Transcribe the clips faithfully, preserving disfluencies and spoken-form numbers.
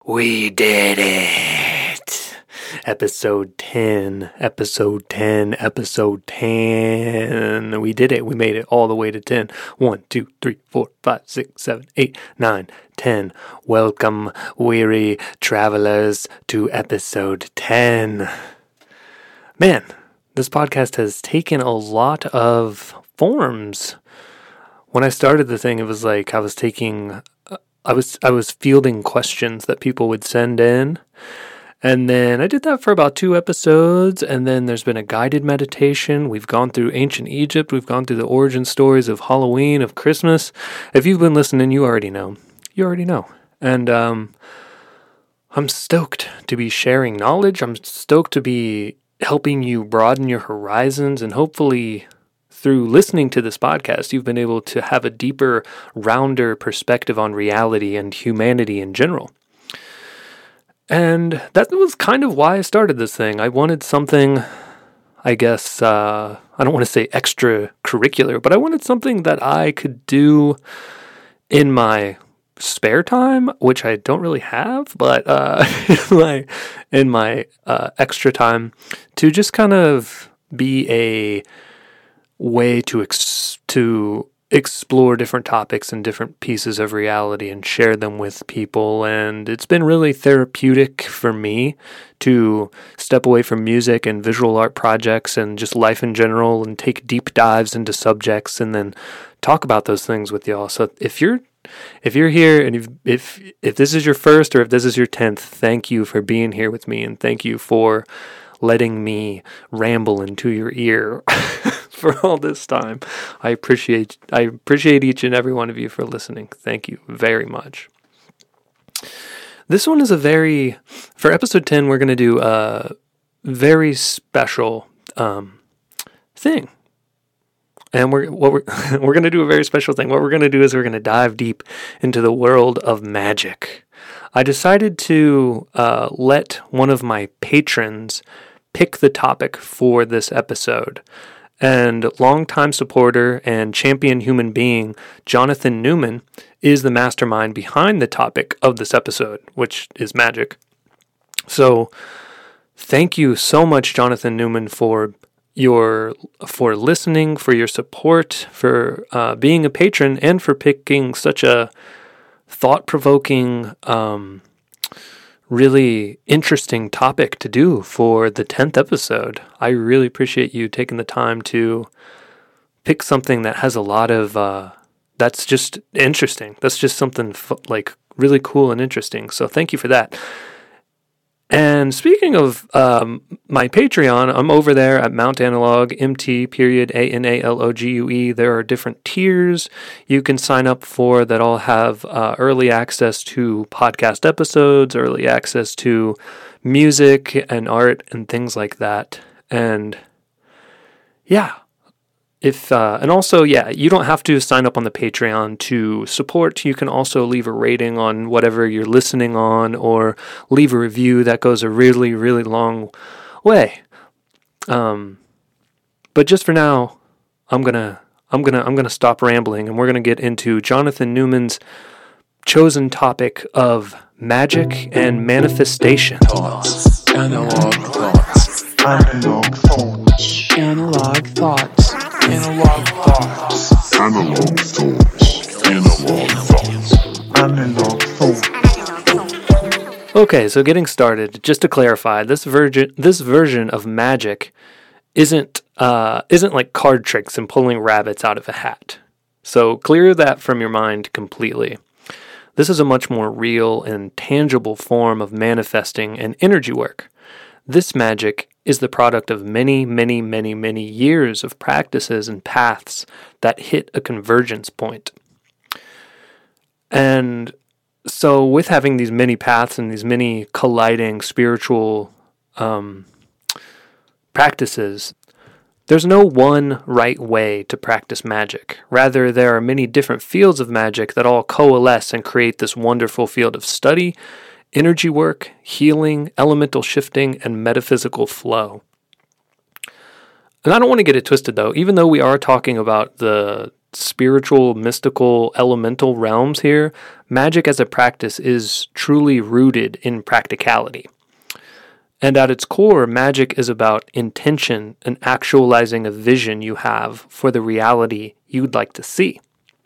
We did it! Episode ten, episode ten, episode ten. We did it. We made it all the way to ten. one, two, three, four, five, six, seven, eight, nine, ten. Welcome, weary travelers, to episode ten. Man, this podcast has taken a lot of forms. When I started the thing, it was like I was taking... I was I was fielding questions that people would send in, and then I did that for about two episodes, and then there's been a guided meditation. We've gone through ancient Egypt. We've gone through the origin stories of Halloween, of Christmas. If you've been listening, you already know. You already know. And um, I'm stoked to be sharing knowledge. I'm stoked to be helping you broaden your horizons, and hopefully through listening to this podcast, you've been able to have a deeper, rounder perspective on reality and humanity in general. And that was kind of why I started this thing. I wanted something, I guess, uh, I don't want to say extracurricular, but I wanted something that I could do in my spare time, which I don't really have, but uh, in my, in my uh, extra time, to just kind of be a way to ex- to explore different topics and different pieces of reality and share them with people. And it's been really therapeutic for me to step away from music and visual art projects and just life in general and take deep dives into subjects and then talk about those things with y'all. So if you're if you're here and if if if this is your first or if this is your tenth, thank you for being here with me, and thank you for letting me ramble into your ear for all this time. I appreciate I appreciate each and every one of you for listening. Thank you very much. This one is a very, for episode ten, we're going to do a very special um, thing. And we're what we're we're going to do a very special thing. What we're going to do is we're going to dive deep into the world of magic. I decided to uh, let one of my patrons pick the topic for this episode. And longtime supporter and champion human being, Jonathan Newman, is the mastermind behind the topic of this episode, which is magic. So thank you so much, Jonathan Newman, for your for listening, for your support, for uh, being a patron, and for picking such a thought-provoking, um, really interesting topic to do for the tenth episode. I really appreciate you taking the time to pick something that has a lot of, uh, that's just interesting. That's just something f- like really cool and interesting. So thank you for that. And speaking of um, my Patreon, I'm over there at Mount Analog, M T period A N A L O G U E. There are different tiers you can sign up for that all have uh, early access to podcast episodes, early access to music and art and things like that. And yeah, if uh, and also, yeah, you don't have to sign up on the Patreon to support. You can also leave a rating on whatever you're listening on, or leave a review. That goes a really, really long way. Um, but just for now, I'm gonna, I'm gonna, I'm gonna stop rambling, and we're gonna get into Jonathan Newman's chosen topic of magic and manifestation. Thoughts. Analog thoughts. Analog thoughts. Analog thoughts. Analog thoughts. Analog thoughts. Analog thoughts. Analog thoughts. Okay, so getting started, just to clarify, this version this version of magic isn't uh, isn't like card tricks and pulling rabbits out of a hat. So clear that from your mind completely. This is a much more real and tangible form of manifesting and energy work. This magic is the product of many, many, many, many years of practices and paths that hit a convergence point. And so with having these many paths and these many colliding spiritual um, practices, there's no one right way to practice magic. Rather, there are many different fields of magic that all coalesce and create this wonderful field of study, energy work, healing, elemental shifting, and metaphysical flow. And I don't want to get it twisted, though. Even though we are talking about the spiritual, mystical, elemental realms here, magic as a practice is truly rooted in practicality. And at its core, magic is about intention and actualizing a vision you have for the reality you'd like to see.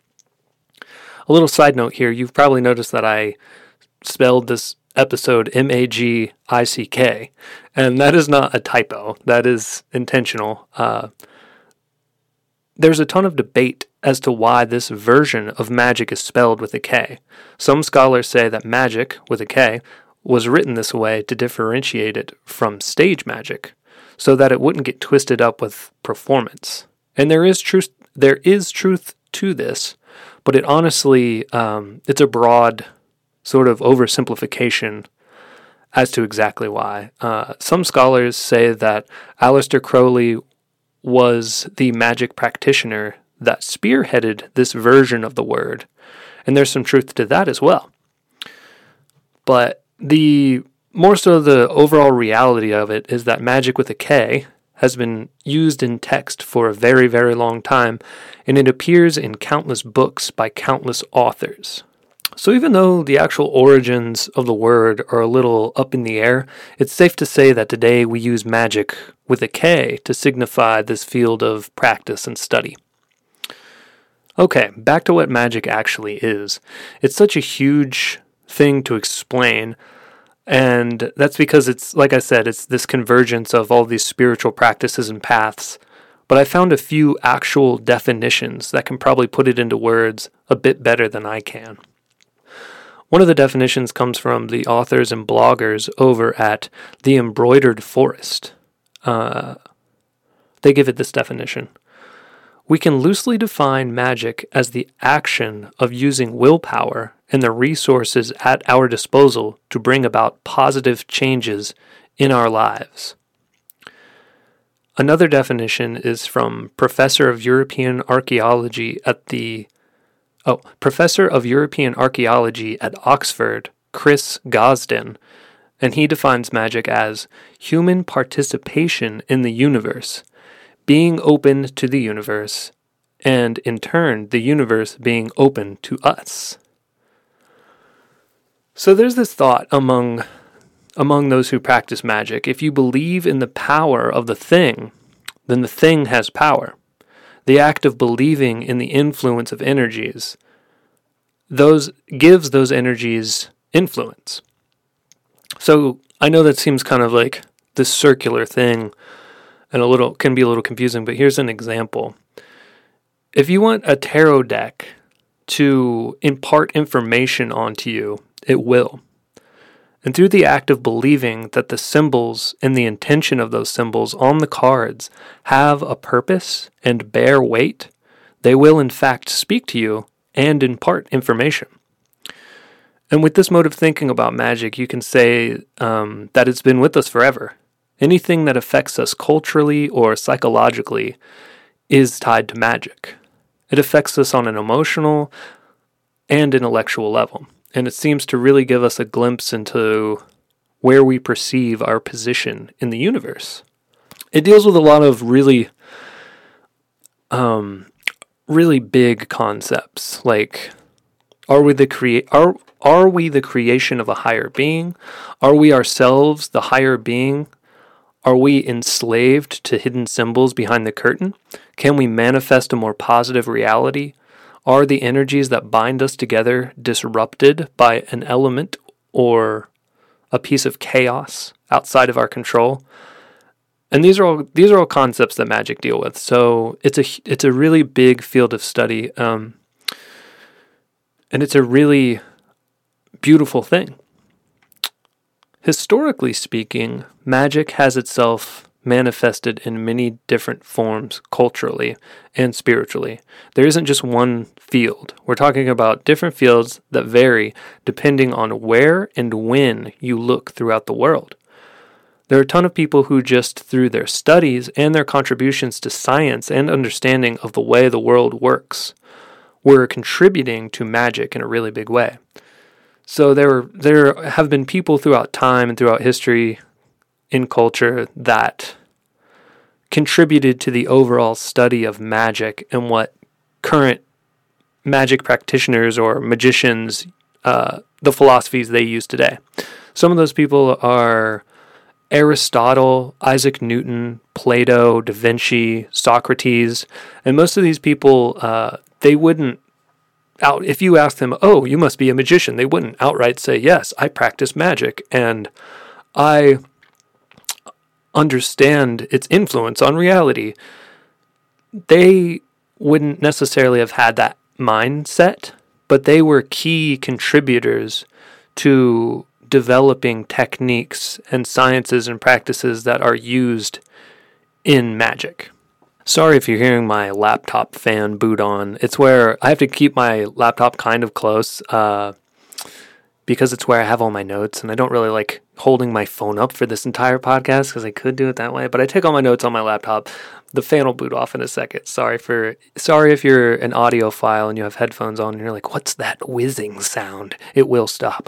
A little side note here, you've probably noticed that I spelled this episode M A G I C K, and that is not a typo. That is intentional. Uh, there's a ton of debate as to why this version of magic is spelled with a K. Some scholars say that magic, with a K, was written this way to differentiate it from stage magic, so that it wouldn't get twisted up with performance. And there is truth. There is truth to this, but it honestly, um, it's a broad sort of oversimplification as to exactly why. Uh, some scholars say that Aleister Crowley was the magic practitioner that spearheaded this version of the word, and there's some truth to that as well. But the more so the overall reality of it is that magic with a K has been used in text for a very, very long time, and it appears in countless books by countless authors. So even though the actual origins of the word are a little up in the air, it's safe to say that today we use magic with a K to signify this field of practice and study. Okay, back to what magic actually is. It's such a huge thing to explain, and that's because it's, like I said, it's this convergence of all these spiritual practices and paths, but I found a few actual definitions that can probably put it into words a bit better than I can. One of the definitions comes from the authors and bloggers over at The Embroidered Forest. Uh, they give it this definition. We can loosely define magic as the action of using willpower and the resources at our disposal to bring about positive changes in our lives. Another definition is from Professor of European Archaeology at the Oh, Professor of European Archaeology at Oxford, Chris Gosden, and he defines magic as human participation in the universe, being open to the universe, and in turn, the universe being open to us. So there's this thought among among those who practice magic. If you believe in the power of the thing, then the thing has power. The act of believing in the influence of energies, those gives those energies influence. So I know that seems kind of like this circular thing and a little can be a little confusing, but here's an example. If you want a tarot deck to impart information onto you, it will. And through the act of believing that the symbols and the intention of those symbols on the cards have a purpose and bear weight, they will in fact speak to you and impart information. And with this mode of thinking about magic, you can say um, that it's been with us forever. Anything that affects us culturally or psychologically is tied to magic. It affects us on an emotional and intellectual level. And it seems to really give us a glimpse into where we perceive our position in the universe. It deals with a lot of really, um, really big concepts, like are we the crea- are are we the creation of a higher being? Are we ourselves the higher being? Are we enslaved to hidden symbols behind the curtain? Can we manifest a more positive reality? Are the energies that bind us together disrupted by an element or a piece of chaos outside of our control? And these are all these are all concepts that magic deal with. So it's a it's a really big field of study, um, and it's a really beautiful thing. Historically speaking, magic has itself manifested in many different forms culturally and spiritually. There isn't just one field. We're talking about different fields that vary depending on where and when you look throughout the world. There are a ton of people who just through their studies and their contributions to science and understanding of the way the world works were contributing to magic in a really big way. So there there have been people throughout time and throughout history in culture that contributed to the overall study of magic and what current magic practitioners or magicians, uh, the philosophies they use today. Some of those people are Aristotle, Isaac Newton, Plato, Da Vinci, Socrates, and most of these people, uh, they wouldn't out, if you asked them, oh, you must be a magician, they wouldn't outright say, yes, I practice magic, and I understand its influence on reality. They wouldn't necessarily have had that mindset, but they were key contributors to developing techniques and sciences and practices that are used in magic. Sorry if you're hearing my laptop fan boot on. It's where I have to keep my laptop kind of close uh, because it's where I have all my notes, and I don't really like holding my phone up for this entire podcast because I could do it that way, but I take all my notes on my laptop. The fan will boot off in a second. Sorry for sorry if you're an audiophile and you have headphones on and you're like, what's that whizzing sound? It will stop.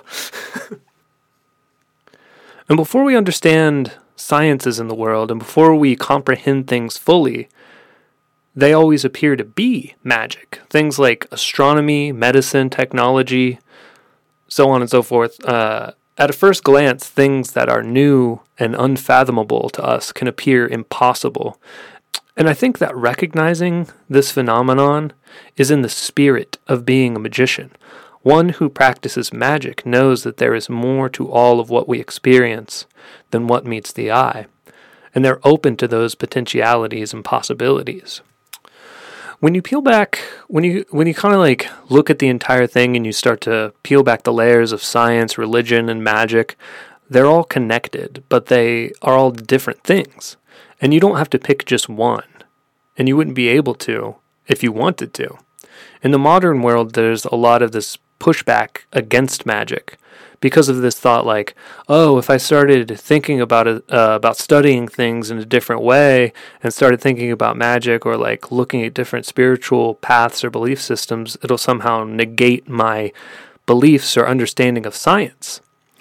And before we understand sciences in the world and before we comprehend things fully, they always appear to be magic. Things like astronomy, medicine, technology, so on and so forth. Uh, at a first glance, things that are new and unfathomable to us can appear impossible. And I think that recognizing this phenomenon is in the spirit of being a magician. One who practices magic knows that there is more to all of what we experience than what meets the eye, and they're open to those potentialities and possibilities. When you peel back, when you when you kind of like look at the entire thing and you start to peel back the layers of science, religion, and magic, they're all connected, but they are all different things. And you don't have to pick just one, and you wouldn't be able to if you wanted to. In the modern world, there's a lot of this pushback against magic because of this thought like, oh, if I started thinking about it, uh, about studying things in a different way and started thinking about magic or like looking at different spiritual paths or belief systems, it'll somehow negate my beliefs or understanding of science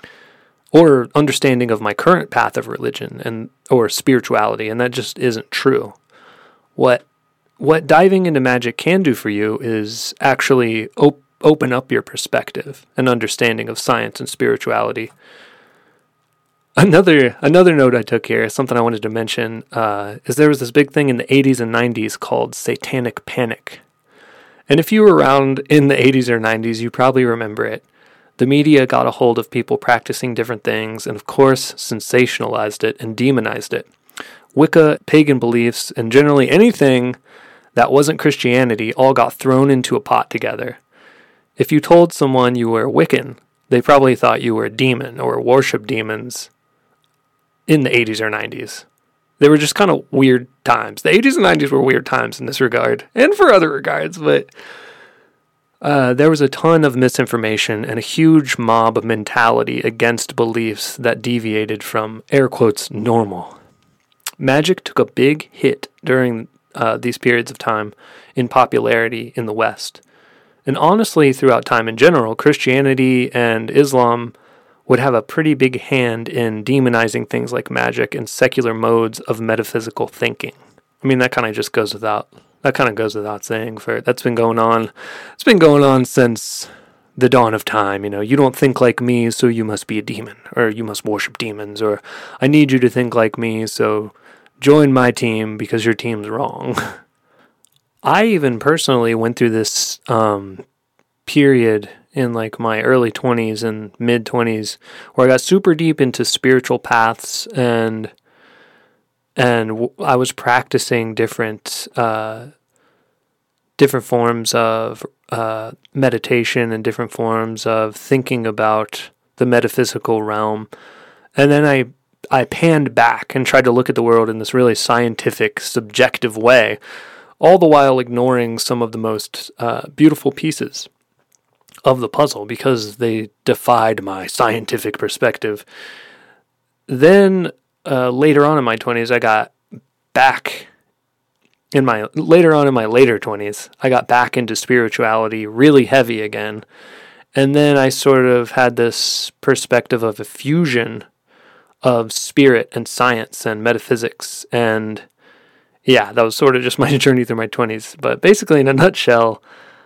or understanding of my current path of religion and or spirituality, and that just isn't true. What what diving into magic can do for you is actually op- open up your perspective and understanding of science and spirituality. Another another note I took here, something I wanted to mention, uh, is there was this big thing in the eighties and nineties called Satanic Panic. And if you were around in the eighties or nineties, you probably remember it. The media got a hold of people practicing different things and, of course, sensationalized it and demonized it. Wicca, pagan beliefs, and generally anything that wasn't Christianity all got thrown into a pot together. If you told someone you were Wiccan, they probably thought you were a demon or worshiped demons in the eighties or nineties. They were just kind of weird times. The eighties and nineties were weird times in this regard, and for other regards, but uh, there was a ton of misinformation and a huge mob mentality against beliefs that deviated from, air quotes, normal. Magic took a big hit during uh, these periods of time in popularity in the West. And honestly, throughout time in general, Christianity and Islam would have a pretty big hand in demonizing things like magic and secular modes of metaphysical thinking. I mean, that kind of just goes without, that kind of goes without saying. For that's been going on, it's been going on since the dawn of time. You know, you don't think like me, so you must be a demon, or you must worship demons, or I need you to think like me, so join my team because your team's wrong. I even personally went through this um, period in like my early twenties and mid twenties where I got super deep into spiritual paths and and w- I was practicing different uh, different forms of uh, meditation and different forms of thinking about the metaphysical realm. And then I I panned back and tried to look at the world in this really scientific, subjective way, all the while ignoring some of the most uh, beautiful pieces of the puzzle because they defied my scientific perspective. Then uh, later on in my twenties, I got back in my later on in my later twenties, I got back into spirituality really heavy again. And then I sort of had this perspective of a fusion of spirit and science and metaphysics, and yeah, that was sort of just my journey through my twenties. But basically, in a nutshell,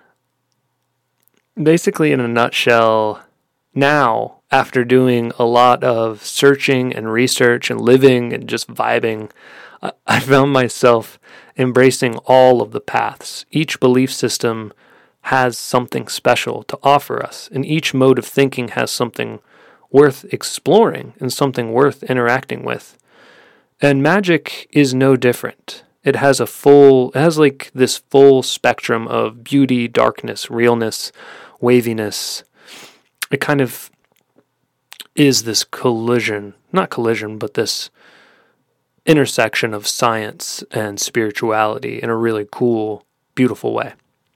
basically in a nutshell, now, after doing a lot of searching and research and living and just vibing, I, I found myself embracing all of the paths. Each belief system has something special to offer us, and each mode of thinking has something worth exploring and something worth interacting with. And magic is no different. It has a full, it has like this full spectrum of beauty, darkness, realness, waviness. It kind of is this collision, not collision, but this intersection of science and spirituality in a really cool, beautiful way.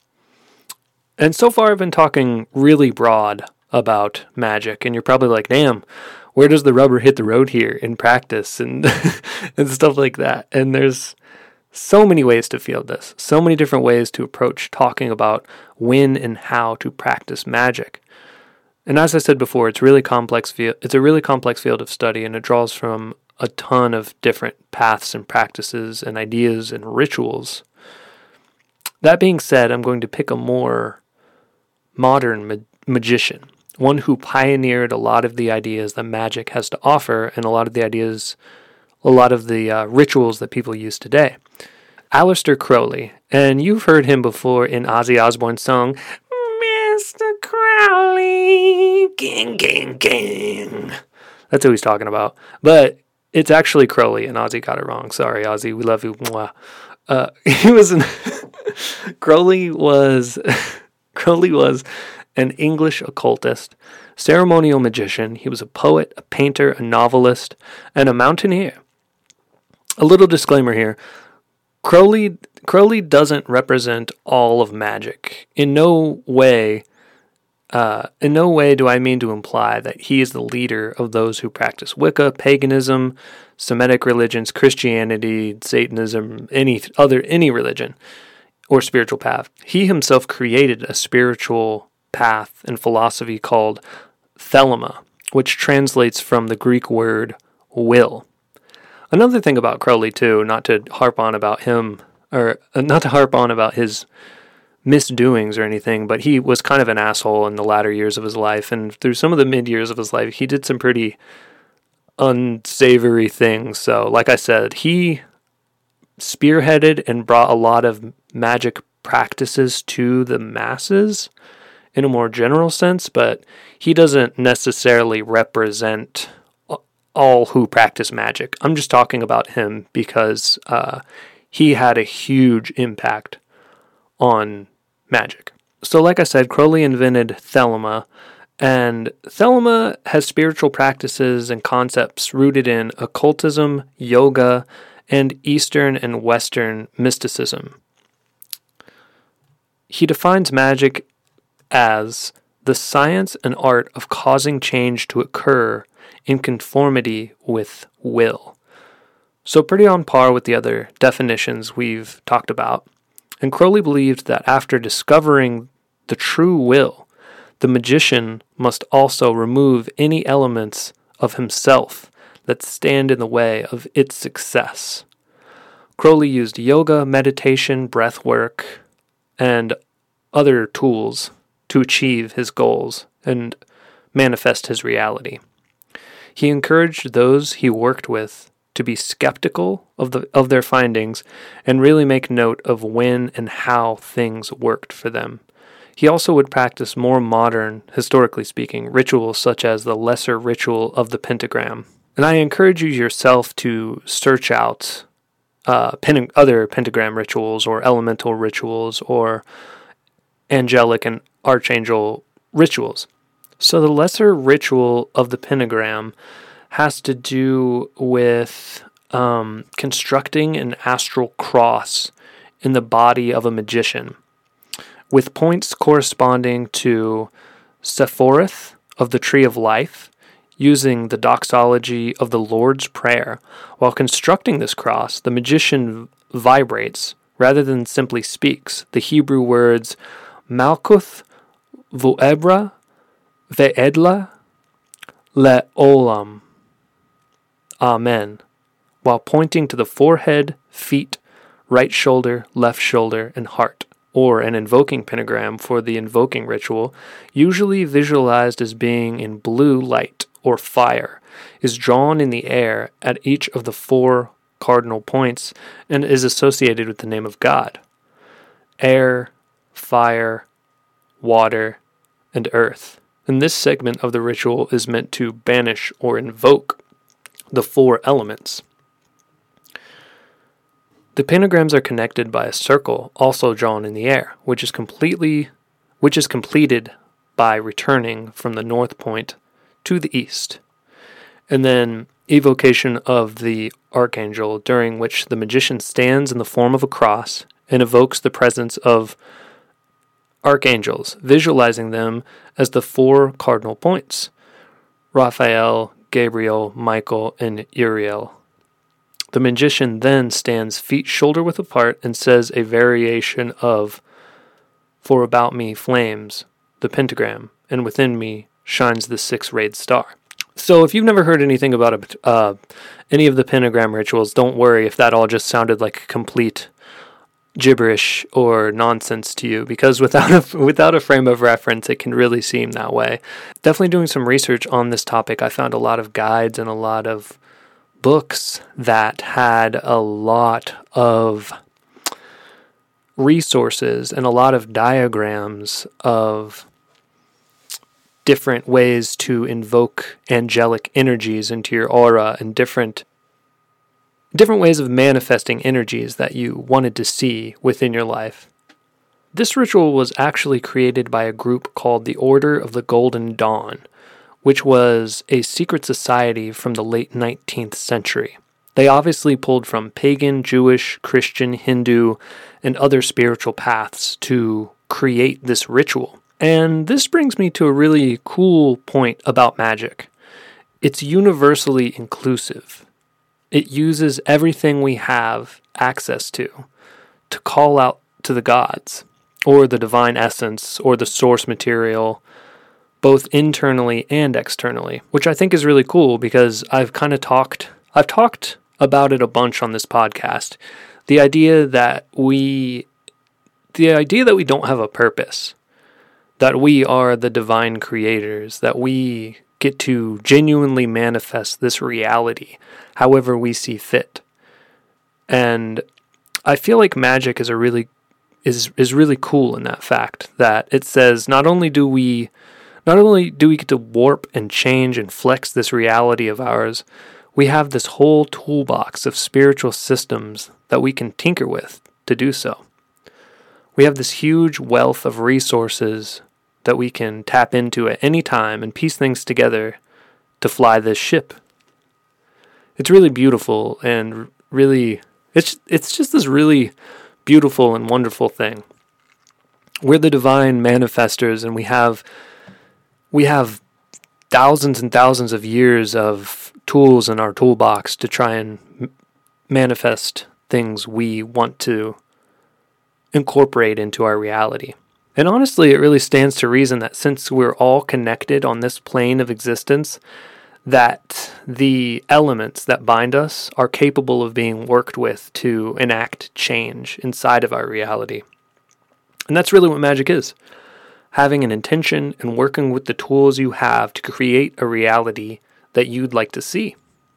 And so far I've been talking really broad about magic, and you're probably like, damn, where does the rubber hit the road here in practice and and stuff like that? And there's so many ways to field this, so many different ways to approach talking about when and how to practice magic. And as I said before, it's really complex field, it's a really complex field of study, and it draws from a ton of different paths and practices and ideas and rituals. That being said, I'm going to pick a more modern ma- magician, one who pioneered a lot of the ideas that magic has to offer and a lot of the ideas, a lot of the uh, rituals that people use today. Aleister Crowley, and you've heard him before in Ozzy Osbourne's song, Mister Crowley, gang, gang, gang. That's who he's talking about. But it's actually Crowley, and Ozzy got it wrong. Sorry, Ozzy, we love you. Mwah. Uh, he was an Crowley was Crowley was an English occultist, ceremonial magician. He was a poet, a painter, a novelist, and a mountaineer. A little disclaimer here. Crowley Crowley doesn't represent all of magic. In no way, uh, in no way do I mean to imply that he is the leader of those who practice Wicca, paganism, Semitic religions, Christianity, Satanism, any other any religion or spiritual path. He himself created a spiritual path and philosophy called Thelema, which translates from the Greek word will. Another thing about Crowley, too, not to harp on about him, or not to harp on about his misdoings or anything, but he was kind of an asshole in the latter years of his life, and through some of the mid years of his life, he did some pretty unsavory things. So, like I said, he spearheaded and brought a lot of magic practices to the masses in a more general sense, but he doesn't necessarily represent all who practice magic. I'm just talking about him because uh, he had a huge impact on magic. So like I said, Crowley invented Thelema, and Thelema has spiritual practices and concepts rooted in occultism, yoga, and Eastern and Western mysticism. He defines magic as the science and art of causing change to occur in conformity with will. So pretty on par with the other definitions we've talked about. And Crowley believed that after discovering the true will, the magician must also remove any elements of himself that stand in the way of its success. Crowley used yoga, meditation, breath work, and other tools to achieve his goals and manifest his reality. He encouraged those he worked with to be skeptical of the of their findings and really make note of when and how things worked for them. He also would practice more modern, historically speaking, rituals such as the lesser ritual of the pentagram. And I encourage you yourself to search out uh, pen- other pentagram rituals or elemental rituals or angelic and archangel rituals. So the lesser ritual of the pentagram has to do with um, constructing an astral cross in the body of a magician, with points corresponding to Sephiroth of the Tree of Life, using the doxology of the Lord's Prayer. While constructing this cross, the magician vibrates rather than simply speaks the Hebrew words Malkuth Voebra Ve'edla Le'olam. Amen, while pointing to the forehead, feet, right shoulder, left shoulder, and heart, or an invoking pentagram for the invoking ritual, usually visualized as being in blue light or fire, is drawn in the air at each of the four cardinal points and is associated with the name of God. Air, fire, water, and earth. And this segment of the ritual is meant to banish or invoke the four elements. The pentagrams are connected by a circle also drawn in the air, which is completely which is completed by returning from the north point to the east. And then evocation of the archangel, during which the magician stands in the form of a cross and evokes the presence of archangels, visualizing them as the four cardinal points: Raphael, Gabriel, Michael, and Uriel. The magician then stands feet shoulder width apart and says a variation of, "For about me flames the pentagram, and within me shines the six-rayed star." So if you've never heard anything about a, uh, any of the pentagram rituals, don't worry if that all just sounded like complete gibberish or nonsense to you, because without a, without a frame of reference, it can really seem that way. Definitely doing some research on this topic, I found a lot of guides and a lot of books that had a lot of resources and a lot of diagrams of different ways to invoke angelic energies into your aura and different different ways of manifesting energies that you wanted to see within your life. This ritual was actually created by a group called the Order of the Golden Dawn, which was a secret society from the late nineteenth century. They obviously pulled from pagan, Jewish, Christian, Hindu, and other spiritual paths to create this ritual. And this brings me to a really cool point about magic. It's universally inclusive. It uses everything we have access to to call out to the gods, or the divine essence, or the source material, both internally and externally, which I think is really cool because I've kind of talked, I've talked about it a bunch on this podcast. The idea that we, the idea that we don't have a purpose, that we are the divine creators, that we get to genuinely manifest this reality however we see fit. And I feel like magic is a really is is really cool in that fact that it says not only do we not only do we get to warp and change and flex this reality of ours, we have this whole toolbox of spiritual systems that we can tinker with to do so. We have this huge wealth of resources that we can tap into at any time and piece things together to fly this ship. It's really beautiful and really, it's it's just this really beautiful and wonderful thing. We're the divine manifestors, and we have we have thousands and thousands of years of tools in our toolbox to try and m- manifest things we want to incorporate into our reality. And honestly, it really stands to reason that since we're all connected on this plane of existence, that the elements that bind us are capable of being worked with to enact change inside of our reality. And that's really what magic is. Having an intention and working with the tools you have to create a reality that you'd like to see.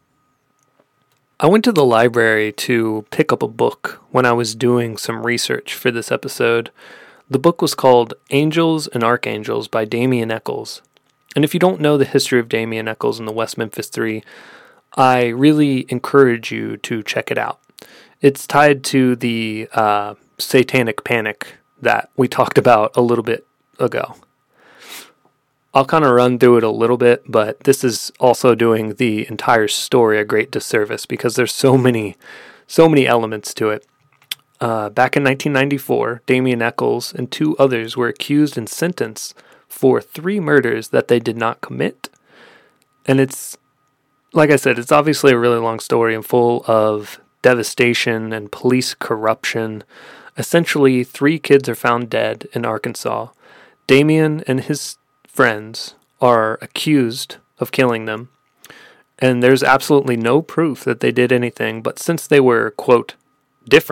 I went to the library to pick up a book when I was doing some research for this episode. The book was called Angels and Archangels by Damien Echols. And if you don't know the history of Damien Echols and the West Memphis Three, I really encourage you to check it out. It's tied to the uh, satanic panic that we talked about a little bit ago. I'll kind of run through it a little bit, but this is also doing the entire story a great disservice because there's so many, so many elements to it. Uh, back in nineteen ninety-four, Damien Echols and two others were accused and sentenced for three murders that they did not commit. And it's, like I said, it's obviously a really long story and full of devastation and police corruption. Essentially, three kids are found dead in Arkansas. Damien and his friends are accused of killing them, and there's absolutely no proof that they did anything, but since they were, quote, different,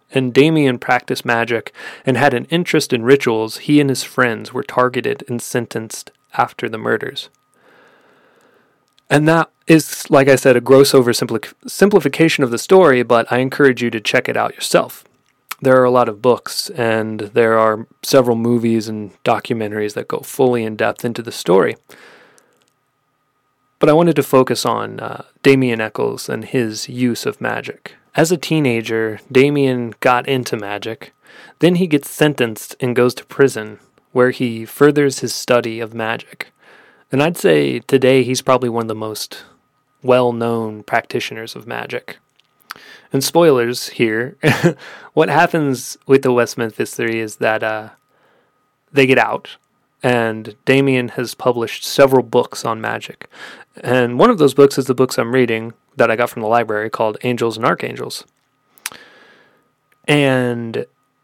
and Damien practiced magic and had an interest in rituals, he and his friends were targeted and sentenced after the murders. And that is, like I said, a gross oversimplification simplification of the story, but I encourage you to check it out yourself. There are a lot of books, and there are several movies and documentaries that go fully in depth into the story. But I wanted to focus on uh, Damien Echols and his use of magic. As a teenager, Damien got into magic. Then he gets sentenced and goes to prison, where he furthers his study of magic. And I'd say today he's probably one of the most well-known practitioners of magic. And spoilers here, what happens with the West Memphis Three is that uh, they get out, and Damien has published several books on magic. And one of those books is the books I'm reading that I got from the library called Angels and Archangels. And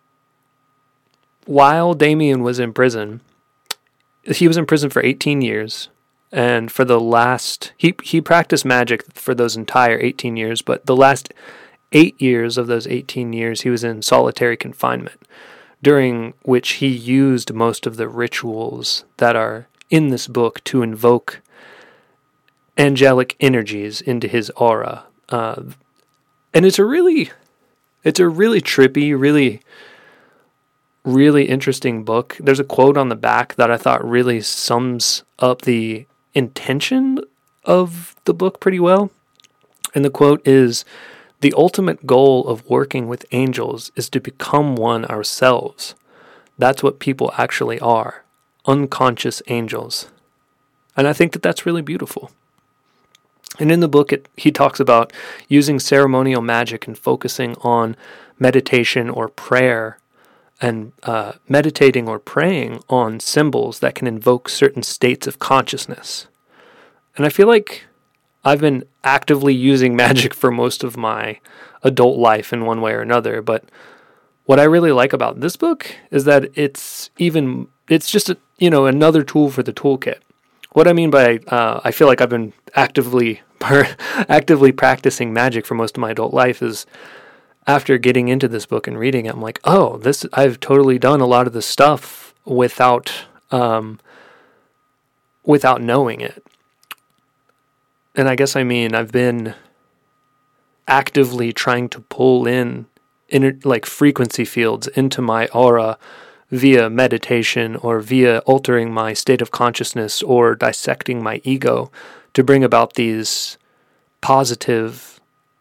while Damien was in prison, he was in prison for eighteen years, and for the last, he, he practiced magic for those entire eighteen years, but the last eight years of those eighteen years, he was in solitary confinement, during which he used most of the rituals that are in this book to invoke angelic energies into his aura. Uh, and it's a really, it's a really trippy, really, really interesting book. There's a quote on the back that I thought really sums up the intention of the book pretty well. And the quote is, "The ultimate goal of working with angels is to become one ourselves. That's what people actually are, unconscious angels." And I think that that's really beautiful. And in the book, it, he talks about using ceremonial magic and focusing on meditation or prayer, and uh, meditating or praying on symbols that can invoke certain states of consciousness. And I feel like I've been actively using magic for most of my adult life in one way or another, but what I really like about this book is that it's even, it's just, a, you know, another tool for the toolkit. What I mean by, uh, I feel like I've been actively, actively practicing magic for most of my adult life is, after getting into this book and reading it, I'm like, oh, this, I've totally done a lot of this stuff without, um, without knowing it. And I guess I mean, I've been actively trying to pull in, inner, like frequency fields into my aura via meditation or via altering my state of consciousness or dissecting my ego to bring about these positive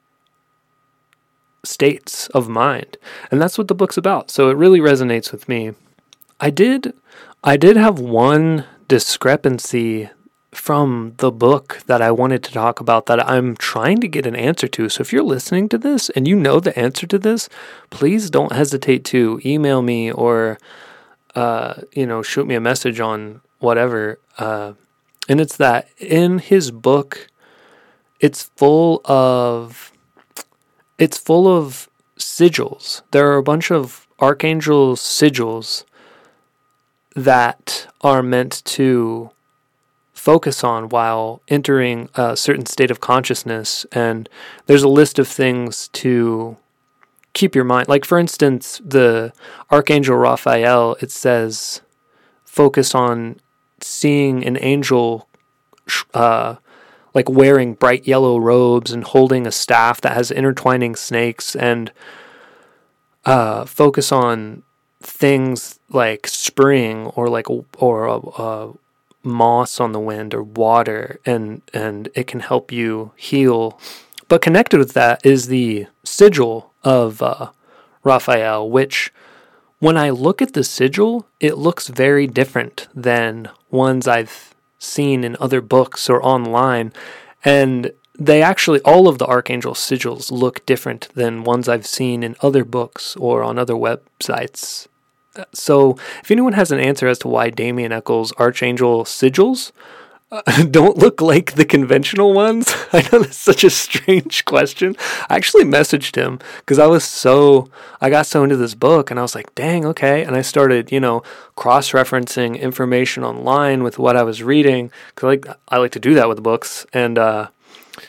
states of mind. And that's what the book's about. So it really resonates with me. I did, I did have one discrepancy from the book that I wanted to talk about that I'm trying to get an answer to. So if you're listening to this and you know the answer to this, please don't hesitate to email me or, uh, you know, shoot me a message on whatever. Uh, and it's that in his book, it's full of, it's full of sigils. There are a bunch of archangel sigils that are meant to focus on while entering a certain state of consciousness. And there's a list of things to keep your mind. Like, for instance, the Archangel Raphael, it says, focus on seeing an angel uh, like wearing bright yellow robes and holding a staff that has intertwining snakes, and uh, focus on things like spring or like or a, a moss on the wind or water, and and it can help you heal. But connected with that is the sigil of uh, Raphael, which when I look at the sigil, it looks very different than ones I've seen in other books or online. And they actually, all of the archangel sigils look different than ones I've seen in other books or on other websites. So if anyone has an answer as to why Damien Echols' archangel sigils uh, don't look like the conventional ones, I know that's such a strange question. I actually messaged him because I was so, I got so into this book and I was like, dang, okay. And I started, you know, cross-referencing information online with what I was reading, because I like, I like to do that with books. And uh,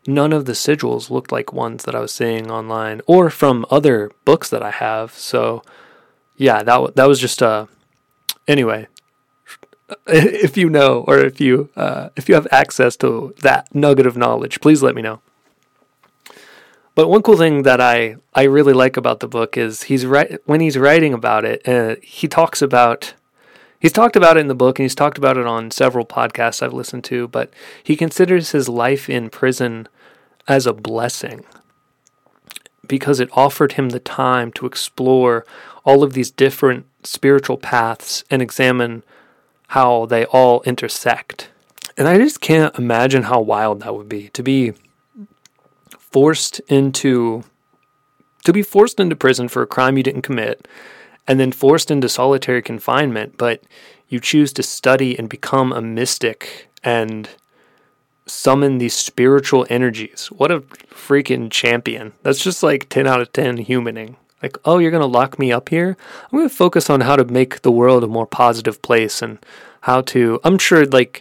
none of the sigils looked like ones that I was seeing online or from other books that I have. So yeah, that w- that was just a, anyway, if you know, or if you, uh, if you have access to that nugget of knowledge, please let me know. But one cool thing that I, I really like about the book is he's right when he's writing about it, uh, he talks about, he's talked about it in the book and he's talked about it on several podcasts I've listened to, but he considers his life in prison as a blessing because it offered him the time to explore all of these different spiritual paths and examine how they all intersect. And I just can't imagine how wild that would be to be forced into to be forced into prison for a crime you didn't commit, and then forced into solitary confinement, but you choose to study and become a mystic and summon these spiritual energies. What a freaking champion. That's just like ten out of ten humaning. Like, oh, you're going to lock me up here? I'm going to focus on how to make the world a more positive place and how to, I'm sure like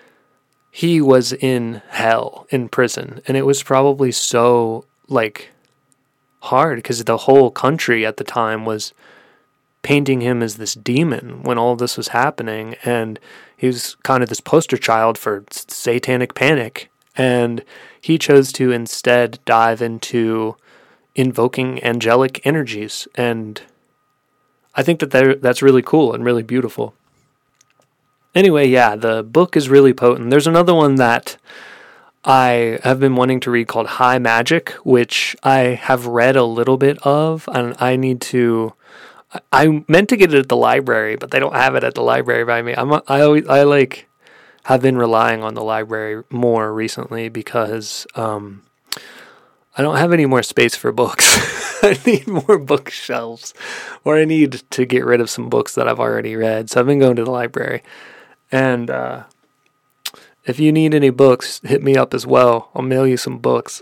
he was in hell in prison, and it was probably so like hard because the whole country at the time was painting him as this demon when all this was happening, and he was kind of this poster child for satanic panic, and he chose to instead dive into invoking angelic energies, and I think that that's really cool and really beautiful. Anyway, yeah, the book is really potent. There's another one that I have been wanting to read called High Magic, which I have read a little bit of, and I need to, I meant to get it at the library, but they don't have it at the library by me. I'm, I always, I like, have been relying on the library more recently because, um, I don't have any more space for books. I need more bookshelves, or I need to get rid of some books that I've already read. So I've been going to the library. And uh, if you need any books, hit me up as well. I'll mail you some books.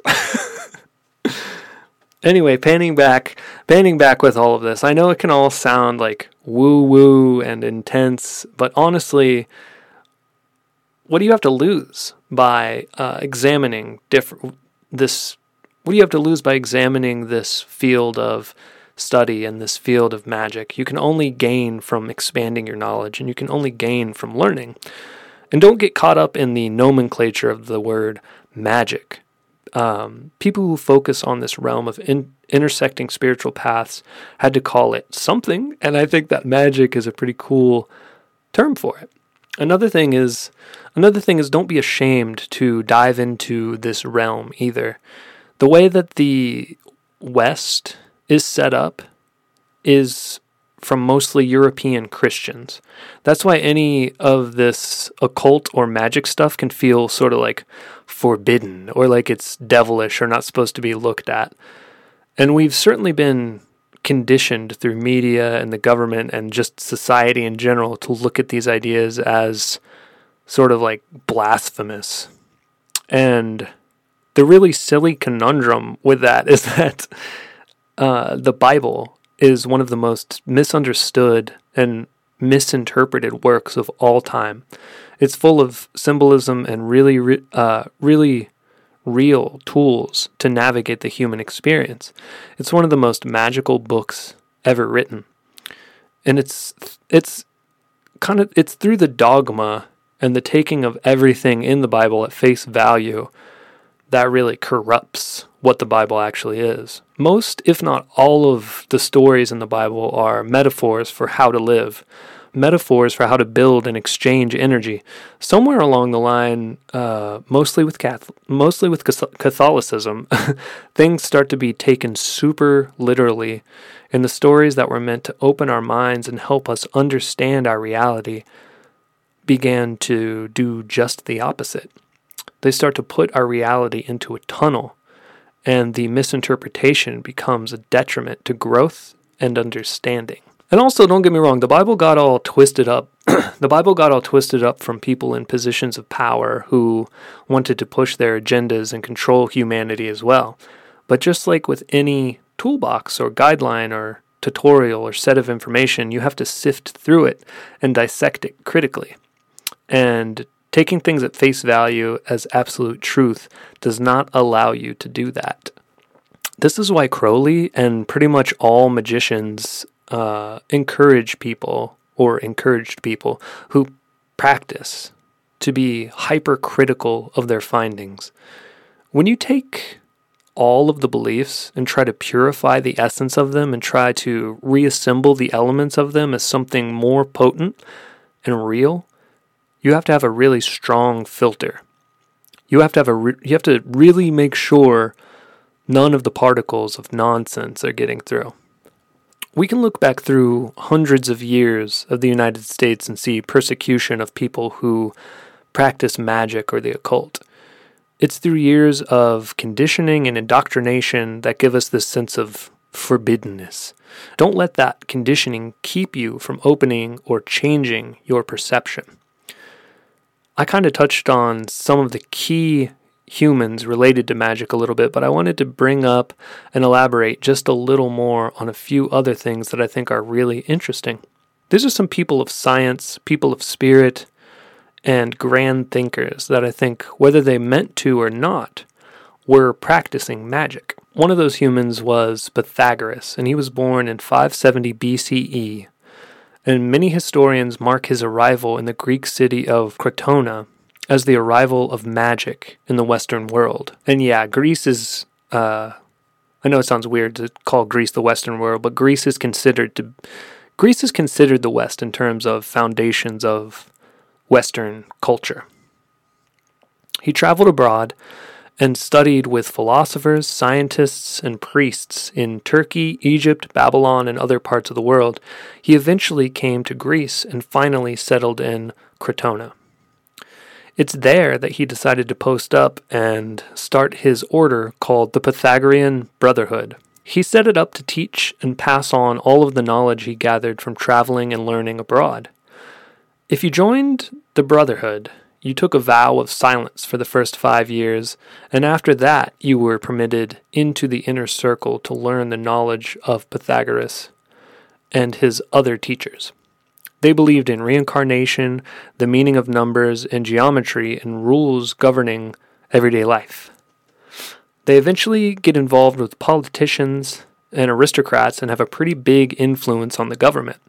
Anyway, panning back, panning back with all of this. I know it can all sound like woo-woo and intense, but honestly, what do you have to lose by uh, examining different this? What do you have to lose by examining this field of study and this field of magic? You can only gain from expanding your knowledge, and you can only gain from learning. And don't get caught up in the nomenclature of the word magic. Um, people who focus on this realm of in, intersecting spiritual paths had to call it something, and I think that magic is a pretty cool term for it. Another thing is, another thing is, don't be ashamed to dive into this realm either. The way that the West is set up is from mostly European Christians. That's why any of this occult or magic stuff can feel sort of like forbidden or like it's devilish or not supposed to be looked at. And we've certainly been conditioned through media and the government and just society in general to look at these ideas as sort of like blasphemous. And the really silly conundrum with that is that uh, the Bible is one of the most misunderstood and misinterpreted works of all time. It's full of symbolism and really, re- uh, really real tools to navigate the human experience. It's one of the most magical books ever written. And it's it's kind of it's through the dogma and the taking of everything in the Bible at face value that really corrupts what the Bible actually is. Most, if not all of the stories in the Bible are metaphors for how to live, metaphors for how to build and exchange energy. Somewhere along the line, uh, mostly with Catholic, mostly with Catholicism, things start to be taken super literally, and the stories that were meant to open our minds and help us understand our reality began to do just the opposite. They start to put our reality into a tunnel, and the misinterpretation becomes a detriment to growth and understanding. And also, don't get me wrong, the Bible got all twisted up. The Bible got all twisted up from people in positions of power who wanted to push their agendas and control humanity as well. But just like with any toolbox or guideline or tutorial or set of information, you have to sift through it and dissect it critically. And Taking things at face value as absolute truth does not allow you to do that. This is why Crowley and pretty much all magicians uh, encourage people, or encouraged people, who practice to be hypercritical of their findings. When you take all of the beliefs and try to purify the essence of them and try to reassemble the elements of them as something more potent and real, you have to have a really strong filter. You have to have a re- you have to really make sure none of the particles of nonsense are getting through. We can look back through hundreds of years of the United States and see persecution of people who practice magic or the occult. It's through years of conditioning and indoctrination that give us this sense of forbiddenness. Don't let that conditioning keep you from opening or changing your perception. I kind of touched on some of the key humans related to magic a little bit, but I wanted to bring up and elaborate just a little more on a few other things that I think are really interesting. These are some people of science, people of spirit, and grand thinkers that I think, whether they meant to or not, were practicing magic. One of those humans was Pythagoras, and he was born in five seventy B C E, and many historians mark his arrival in the Greek city of Crotona as the arrival of magic in the Western world. And yeah, Greece is, uh, I know it sounds weird to call Greece the Western world, but Greece is considered to, Greece is considered the West in terms of foundations of Western culture. He traveled abroad and studied with philosophers, scientists, and priests in Turkey, Egypt, Babylon, and other parts of the world. He eventually came to Greece and finally settled in Crotona. It's there that he decided to post up and start his order called the Pythagorean Brotherhood. He set it up to teach and pass on all of the knowledge he gathered from traveling and learning abroad. If you joined the Brotherhood, you took a vow of silence for the first five years, and after that you were permitted into the inner circle to learn the knowledge of Pythagoras and his other teachers. They believed in reincarnation, the meaning of numbers, and geometry, and rules governing everyday life. They eventually get involved with politicians and aristocrats and have a pretty big influence on the government.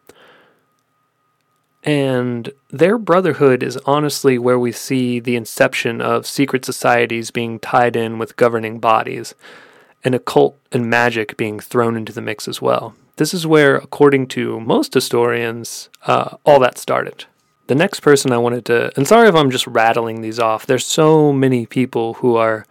And their brotherhood is honestly where we see the inception of secret societies being tied in with governing bodies, and occult and magic being thrown into the mix as well. This is where, according to most historians, uh, all that started. The next person I wanted to, and sorry if I'm just rattling these off, there's so many people who are,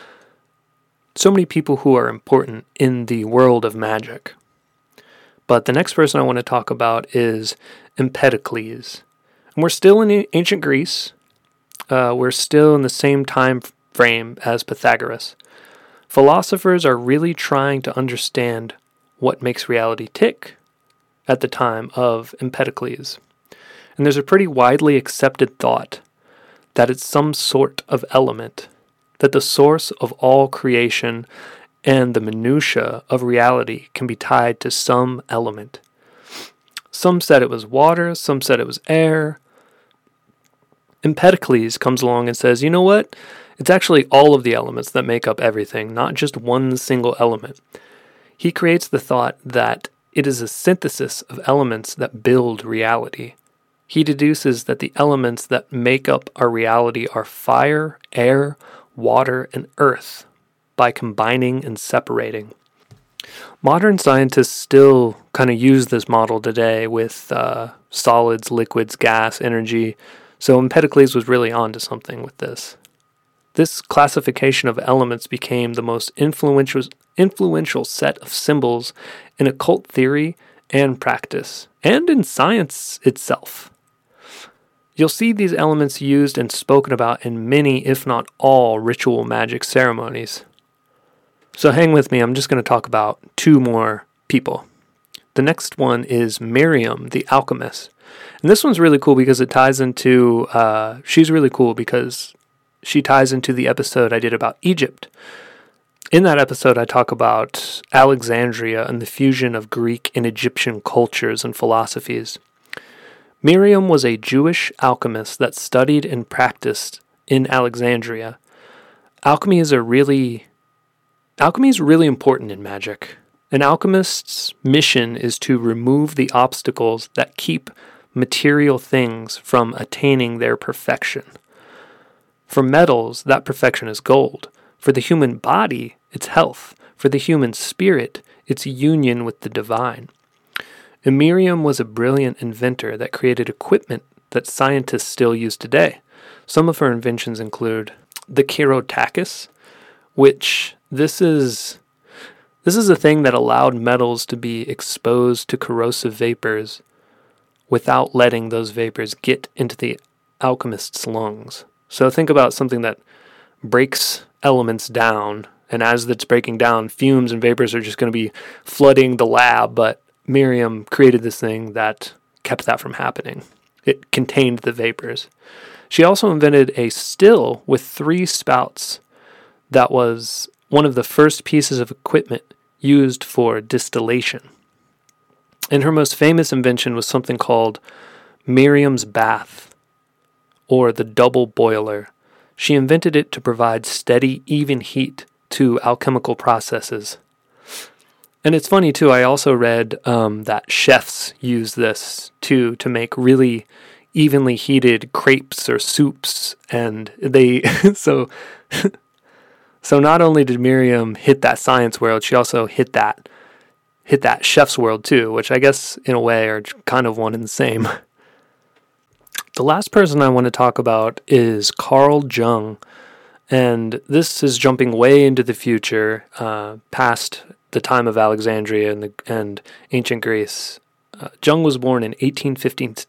so many people who are important in the world of magic. But the next person I want to talk about is Empedocles. And we're still in ancient Greece. Uh, we're still in the same time frame as Pythagoras. Philosophers are really trying to understand what makes reality tick at the time of Empedocles. And there's a pretty widely accepted thought that it's some sort of element, that the source of all creation and the minutiae of reality can be tied to some element. Some said it was water, some said it was air. Empedocles comes along and says, you know what? It's actually all of the elements that make up everything, not just one single element. He creates the thought that it is a synthesis of elements that build reality. He deduces that the elements that make up our reality are fire, air, water, and earth, by combining and separating. Modern scientists still kind of use this model today with uh, solids, liquids, gas, energy, so Empedocles was really onto something with this. This classification of elements became the most influential, influential set of symbols in occult theory and practice, and in science itself. You'll see these elements used and spoken about in many, if not all, ritual magic ceremonies. So hang with me, I'm just going to talk about two more people. The next one is Miriam, the alchemist. And this one's really cool because it ties into, uh, she's really cool because she ties into the episode I did about Egypt. In that episode, I talk about Alexandria and the fusion of Greek and Egyptian cultures and philosophies. Miriam was a Jewish alchemist that studied and practiced in Alexandria. Alchemy is a really alchemy is really important in magic. An alchemist's mission is to remove the obstacles that keep material things from attaining their perfection. For metals, that perfection is gold. For the human body, it's health. For the human spirit, it's union with the divine. And Miriam was a brilliant inventor that created equipment that scientists still use today. Some of her inventions include the Chirotachus, which this is this is a thing that allowed metals to be exposed to corrosive vapors without letting those vapors get into the alchemist's lungs. So think about something that breaks elements down, and as it's breaking down, fumes and vapors are just going to be flooding the lab, but Miriam created this thing that kept that from happening. It contained the vapors. She also invented a still with three spouts that was one of the first pieces of equipment used for distillation. And her most famous invention was something called Miriam's bath, or the double boiler. She invented it to provide steady, even heat to alchemical processes. And it's funny, too, I also read um, that chefs use this, too, to make really evenly heated crepes or soups. And they, so, so not only did Miriam hit that science world, she also hit that, hit that chef's world, too, which I guess, in a way, are kind of one and the same. The last person I want to talk about is Carl Jung. And this is jumping way into the future, uh, past the time of Alexandria and, the, and ancient Greece. Uh, Jung was born in eighteen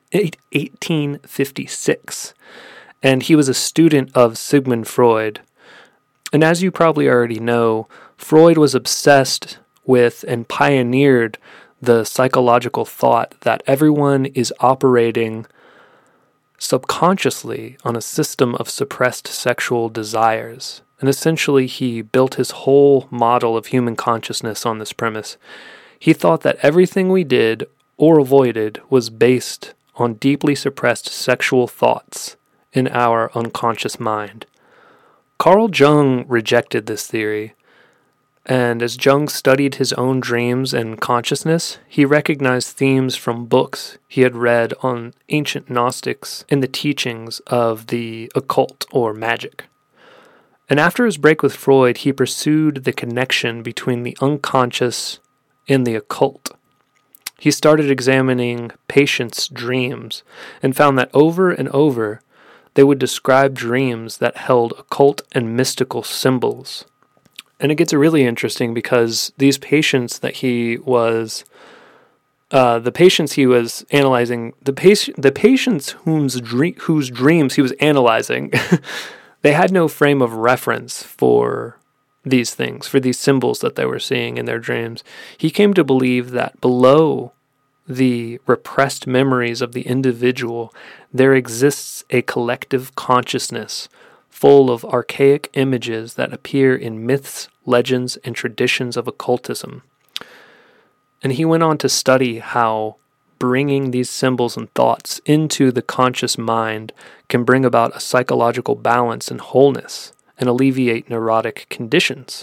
fifty-six, and he was a student of Sigmund Freud. And as you probably already know, Freud was obsessed with and pioneered the psychological thought that everyone is operating subconsciously on a system of suppressed sexual desires. And essentially, he built his whole model of human consciousness on this premise. He thought that everything we did or avoided was based on deeply suppressed sexual thoughts in our unconscious mind. Carl Jung rejected this theory, and as Jung studied his own dreams and consciousness, he recognized themes from books he had read on ancient Gnostics and the teachings of the occult or magic. And after his break with Freud, he pursued the connection between the unconscious and the occult. He started examining patients' dreams and found that over and over they would describe dreams that held occult and mystical symbols. And it gets really interesting because these patients that he was, uh, the patients he was analyzing, the patient, the patients whose dream, whose dreams he was analyzing, they had no frame of reference for these things, for these symbols that they were seeing in their dreams. He came to believe that below the repressed memories of the individual, there exists a collective consciousness full of archaic images that appear in myths, legends, and traditions of occultism. And he went on to study how bringing these symbols and thoughts into the conscious mind can bring about a psychological balance and wholeness and alleviate neurotic conditions.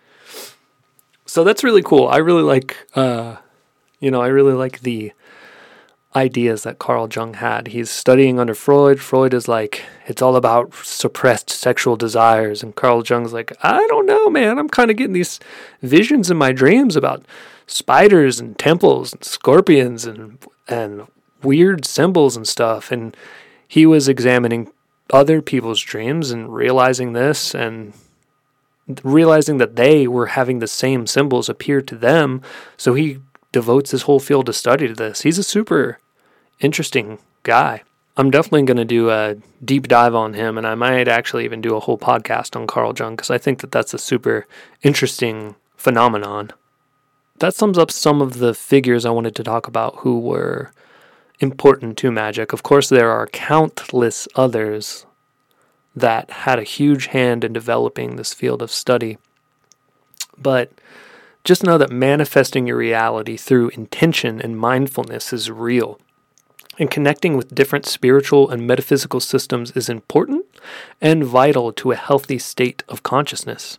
So that's really cool. I really like, uh, you know, I really like the ideas that Carl Jung had. He's studying under Freud. Freud is like, it's all about suppressed sexual desires. And Carl Jung's like, I don't know, man. I'm kind of getting these visions in my dreams about spiders and temples and scorpions and and weird symbols and stuff. And he was examining other people's dreams and realizing this and realizing that they were having the same symbols appear to them. So he devotes his whole field of study to this. He's a super interesting guy. I'm definitely going to do a deep dive on him, and I might actually even do a whole podcast on Carl Jung because I think that that's a super interesting phenomenon. That sums up some of the figures I wanted to talk about who were important to magic. Of course, there are countless others that had a huge hand in developing this field of study. But just know that manifesting your reality through intention and mindfulness is real. and connecting with different spiritual and metaphysical systems is important and vital to a healthy state of consciousness.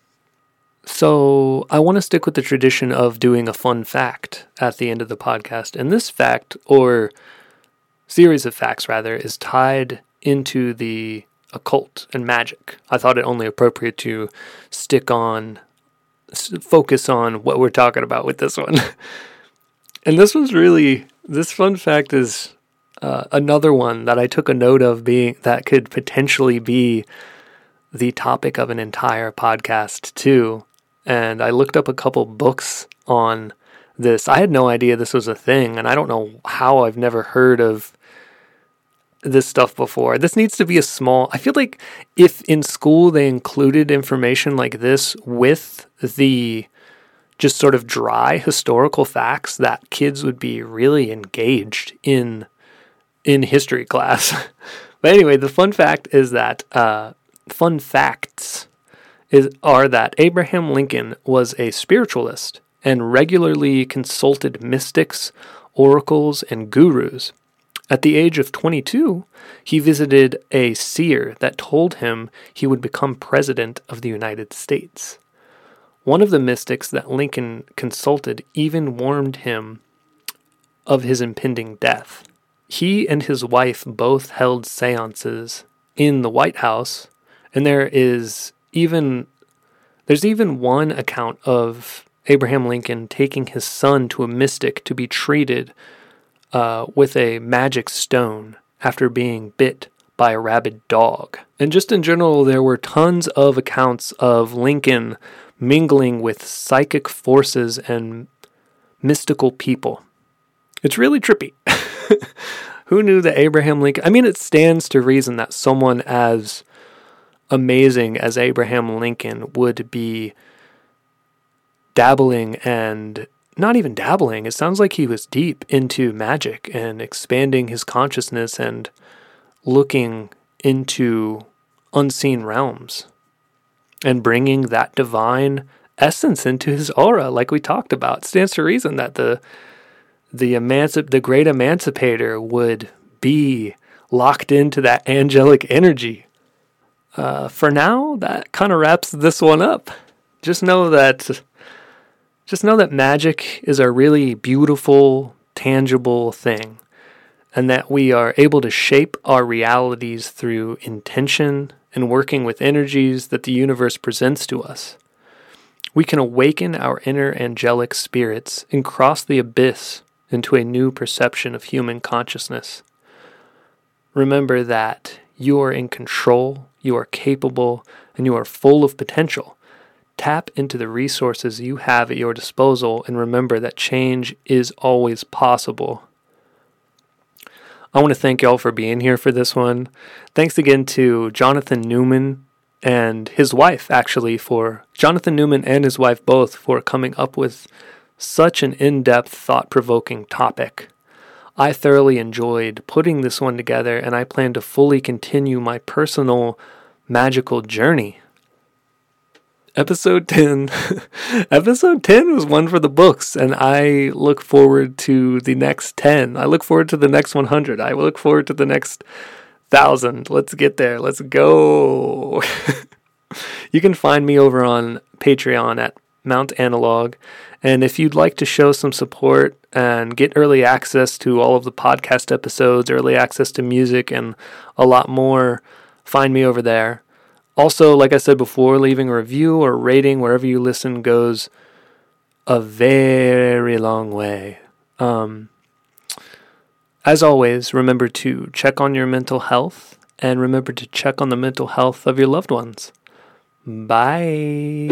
So I want to stick with the tradition of doing a fun fact at the end of the podcast. And this fact, or series of facts rather, is tied into the occult and magic. I thought it only appropriate to stick on, focus on what we're talking about with this one. And this one's really, this fun fact is uh, another one that I took a note of being, that could potentially be the topic of an entire podcast too. And I looked up a couple books on this. I had no idea this was a thing, and I don't know how I've never heard of this stuff before. This needs to be a small, I feel like if in school they included information like this with the just sort of dry historical facts, that kids would be really engaged in in history class. But anyway, the fun fact is that uh, fun facts is are that Abraham Lincoln was a spiritualist and regularly consulted mystics, oracles, and gurus. At the age of twenty-two, he visited a seer that told him he would become president of the United States. One of the mystics that Lincoln consulted even warned him of his impending death. He and his wife both held seances in the White House, and there is even there's even one account of Abraham Lincoln taking his son to a mystic to be treated uh, with a magic stone after being bit by a rabid dog. And just in general, there were tons of accounts of Lincoln mingling with psychic forces and mystical people. It's really trippy. Who knew that Abraham Lincoln... I mean, it stands to reason that someone as amazing as Abraham Lincoln would be dabbling and... Not even dabbling. It sounds like he was deep into magic and expanding his consciousness and looking into unseen realms and bringing that divine essence into his aura, like we talked about. It stands to reason that the the emancip the great emancipator would be locked into that angelic energy. Uh, for now, that kind of wraps this one up. Just know that, just know that magic is a really beautiful, tangible thing, and that we are able to shape our realities through intention and working with energies that the universe presents to us. We can awaken our inner angelic spirits and cross the abyss into a new perception of human consciousness. Remember that you are in control, you are capable, and you are full of potential. Tap into the resources you have at your disposal, and remember that change is always possible. I want to thank y'all for being here for this one. Thanks again to Jonathan Newman and his wife, actually, for Jonathan Newman and his wife both for coming up with such an in-depth, thought-provoking topic. I thoroughly enjoyed putting this one together, and I plan to fully continue my personal magical journey. Episode ten. Episode ten was one for the books, and I look forward to the next ten. I look forward to the next one hundred. I look forward to the next one thousand. Let's get there. Let's go. You can find me over on Patreon at Mount Analog, and if you'd like to show some support and get early access to all of the podcast episodes, early access to music, and a lot more, find me over there. Also, like I said before, leaving a review or rating wherever you listen goes a very long way. Um, as always, remember to check on your mental health, and remember to check on the mental health of your loved ones. Bye.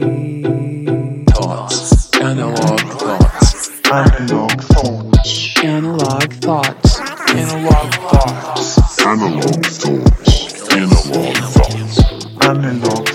Thoughts. Analog thoughts. Analog thoughts. Analog thoughts. Analog thoughts. Analog thoughts. Analog thoughts. Analog